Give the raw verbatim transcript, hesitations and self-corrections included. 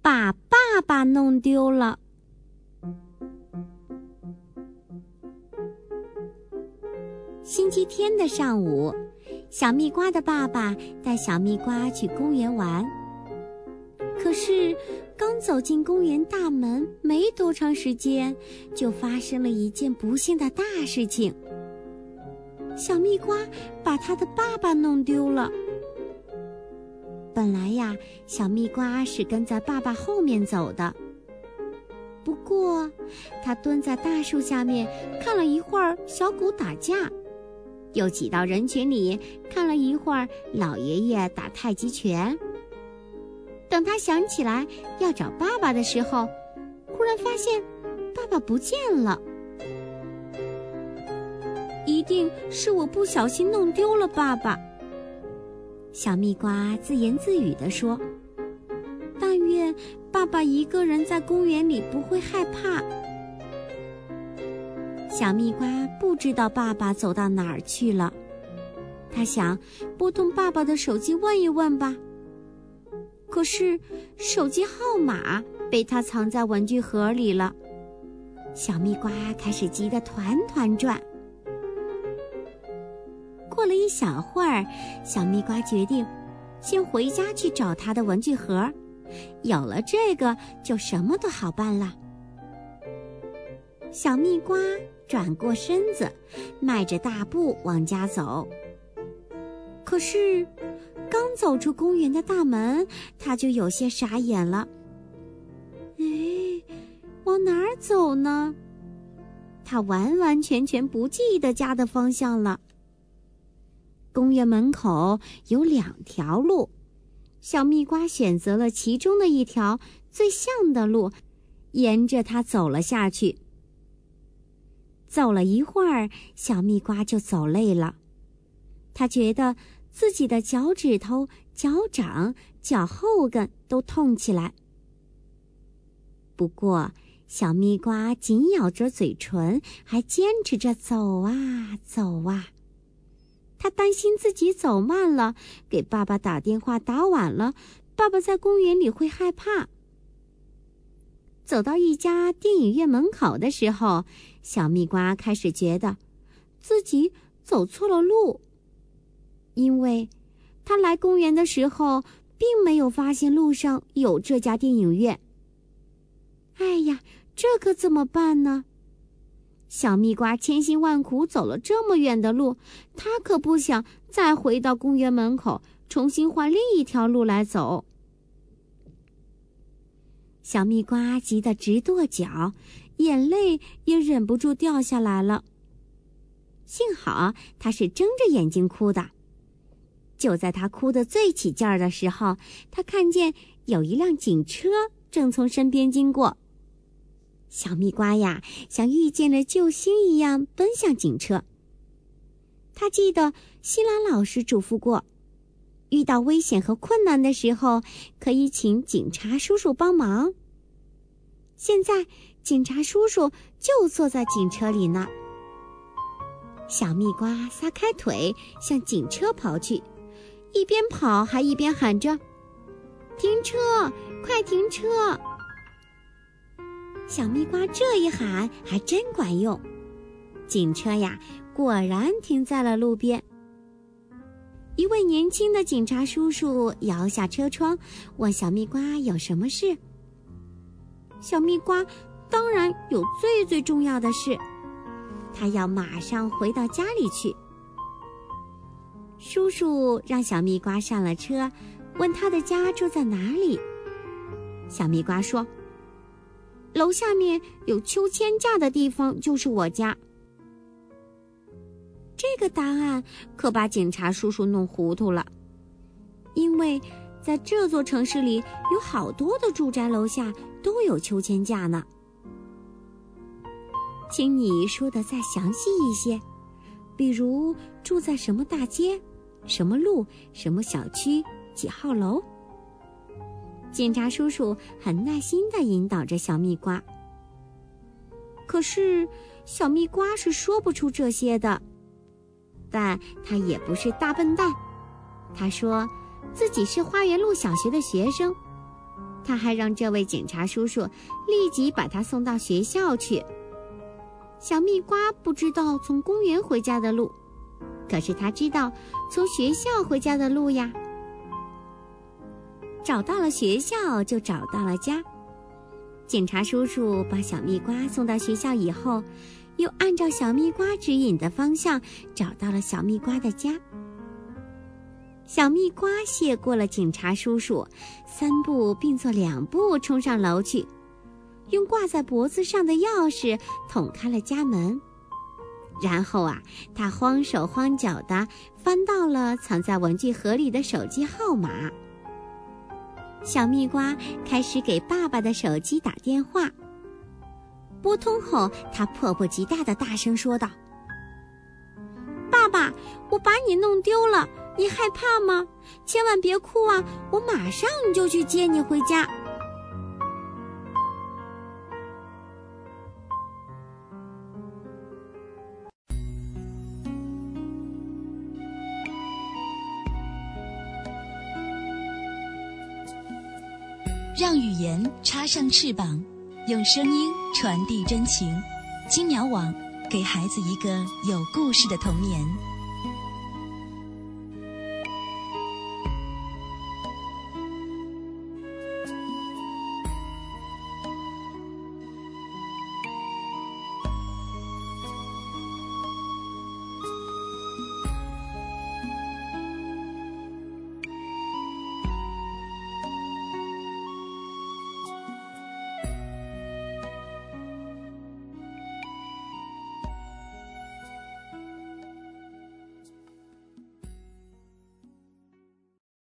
把爸爸弄丢了。星期天的上午，小蜜瓜的爸爸带小蜜瓜去公园玩。可是刚走进公园大门没多长时间，就发生了一件不幸的大事情。小蜜瓜把他的爸爸弄丢了。本来呀，小蜜瓜是跟在爸爸后面走的。不过，他蹲在大树下面看了一会儿小狗打架，又挤到人群里看了一会儿老爷爷打太极拳。等他想起来要找爸爸的时候，忽然发现爸爸不见了。一定是我不小心弄丢了爸爸，小蜜瓜自言自语地说。但愿爸爸一个人在公园里不会害怕。小蜜瓜不知道爸爸走到哪儿去了，他想拨通爸爸的手机问一问吧。可是手机号码被他藏在文具盒里了。小蜜瓜开始急得团团转。过了一小会儿，小蜜瓜决定先回家去找他的文具盒，有了这个就什么都好办了。小蜜瓜转过身子，迈着大步往家走。可是刚走出公园的大门，他就有些傻眼了。哎，往哪儿走呢？他完完全全不记得家的方向了。公园门口有两条路，小蜜瓜选择了其中的一条最像的路，沿着它走了下去。走了一会儿，小蜜瓜就走累了，他觉得自己的脚趾头、脚掌、脚后跟都痛起来。不过小蜜瓜紧咬着嘴唇，还坚持着走啊走啊。他担心自己走慢了，给爸爸打电话打晚了，爸爸在公园里会害怕。走到一家电影院门口的时候，小蜜瓜开始觉得自己走错了路，因为他来公园的时候并没有发现路上有这家电影院。哎呀，这可怎么办呢？小蜜瓜千辛万苦走了这么远的路，他可不想再回到公园门口重新换另一条路来走。小蜜瓜急得直跺脚，眼泪也忍不住掉下来了。幸好他是睁着眼睛哭的。就在他哭得最起劲儿的时候，他看见有一辆警车正从身边经过。小蜜瓜呀，像遇见了救星一样奔向警车。他记得希拉老师嘱咐过，遇到危险和困难的时候，可以请警察叔叔帮忙。现在警察叔叔就坐在警车里呢。小蜜瓜撒开腿向警车跑去，一边跑还一边喊着：停车，快停车！小蜜瓜这一喊还真管用，警车呀果然停在了路边。一位年轻的警察叔叔摇下车窗，问小蜜瓜有什么事。小蜜瓜当然有最最重要的事，他要马上回到家里去。叔叔让小蜜瓜上了车，问他的家住在哪里。小蜜瓜说：楼下面有秋千架的地方就是我家。这个答案可把警察叔叔弄糊涂了，因为在这座城市里有好多的住宅楼下都有秋千架呢。请你说的再详细一些，比如住在什么大街、什么路、什么小区、几号楼。警察叔叔很耐心地引导着小蜜瓜。可是小蜜瓜是说不出这些的，但他也不是大笨蛋。他说自己是花园路小学的学生， 他还让这位警察叔叔立即把他送到学校去。小蜜瓜不知道从公园回家的路，可是他知道从学校回家的路呀。找到了学校，就找到了家。警察叔叔把小蜜瓜送到学校以后，又按照小蜜瓜指引的方向找到了小蜜瓜的家。小蜜瓜谢过了警察叔叔，三步并作两步冲上楼去，用挂在脖子上的钥匙捅开了家门。然后啊，他慌手慌脚地翻到了藏在文具盒里的手机号码。小蜜瓜开始给爸爸的手机打电话。拨通后，他迫不及待地大声说道：“爸爸，我把你弄丢了，你害怕吗？千万别哭啊，我马上就去接你回家。” 让语言插上翅膀，用声音传递真情。金鸟网，给孩子一个有故事的童年。